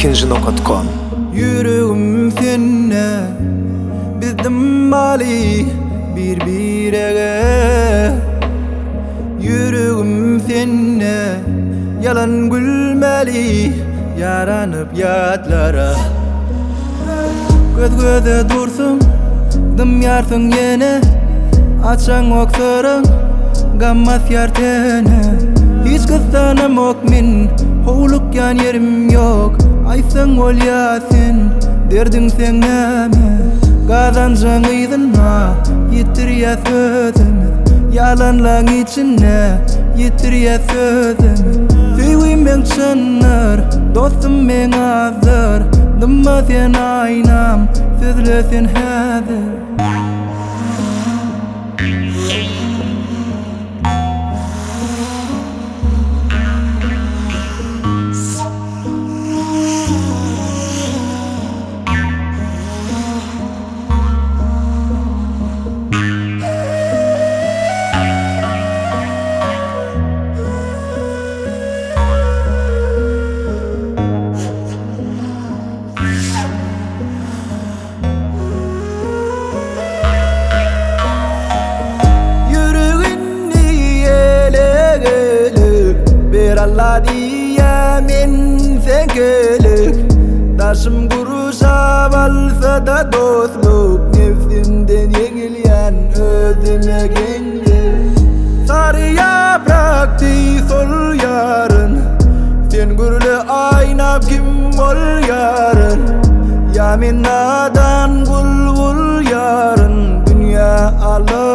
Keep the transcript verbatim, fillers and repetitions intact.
ikinci nokta com. Yüreğim seninle bizdim mali birbirine. Yüreğim seninle yalan gülmeli yaranıp yatlara. Göz göze dursun dım yarsın yine açan oktarın gammas yartene. Hiç kızdanım ok min Hoğluk yan yerim yok Aysan ol yasin Derdin sen neme Kazancın ıydın ha Yitir ya sözümü Yalanlan içine Yitir ya sözümü Sevim ben çanır Dostum ben azır Dımma sen aynam Sözle sen hazır. Allah diye min sen gelip Taşım kuruşa balsa da dostluk Nefsimden yenilyen özüme geldi. Sarı yaprak değil sol yarın Sen gürlü aynap kim ol yarın Ya min nadan gul gul yarın Dünya Allah